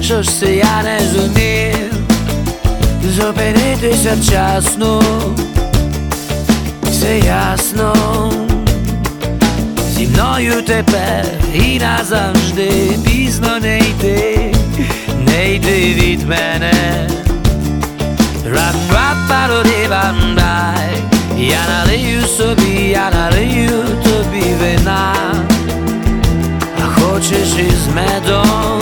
що ж це я не зумів зупинитися вчасно, все ясно, зі мною тепер і назавжди пізно не йти, не йти від мене. Рап-рап-паро-ди-бам-дай, я налию собі, я налию тобі вина, а хочеш із медом.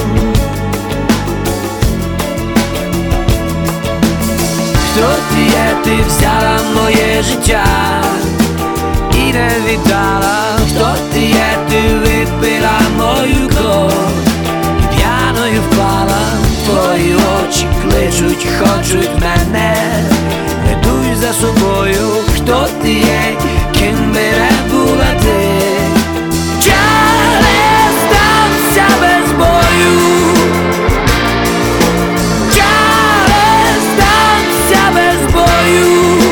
Хто ти є, ти взяла моє життя і не віддала. Хто ти є, ти випила мою кров і п'яною впала. Твої очі кличуть, хочуть мене, ведуть за собою. Хто ти є, ким би не була ти, я не здамся без бою, я не здамся без бою.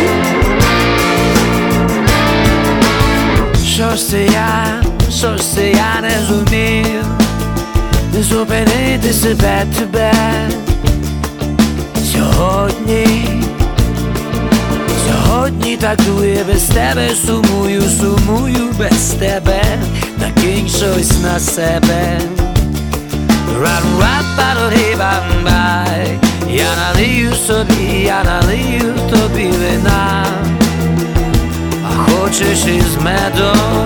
Що ж це я не зумів зупинити себе, тебе сьогодні так дує без тебе, сумую без тебе, накинь щось на себе. Рап-рап-паро-ди-бам-бай, я налию собі, я налию тобі вина, а хочеш із медом.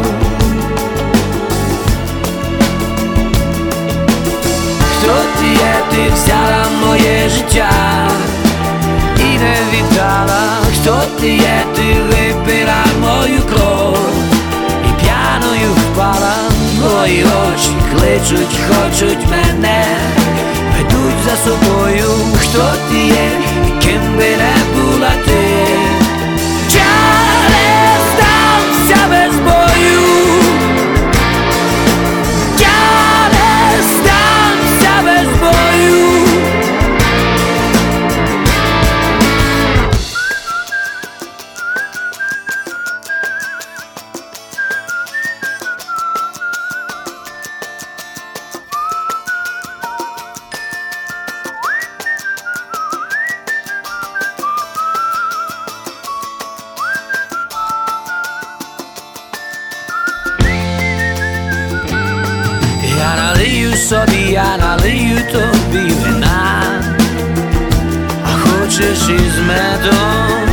Хто ти є, ти взяла моє життя і не віддала. Хто ти є, ти випила мою кров і п'яною впала. Твої очі кличуть, хочуть мене, ведуть за собою. Хто ти є, ким би не була ти, я не здамся без бою, я не здамся без бою. Я налию собі, я налию тобі вина, а хочеш із медом.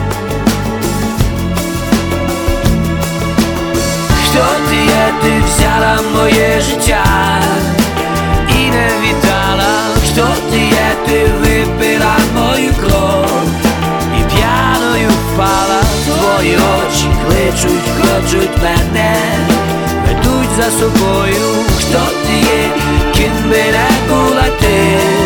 Хто ти є, ти взяла моє життя і не віддала. Хто ти є, ти випила мою кров і п'яною впала. Твої очі кличуть, хочуть мене, ведуть за собою. Хто ти є, ким би не була ти,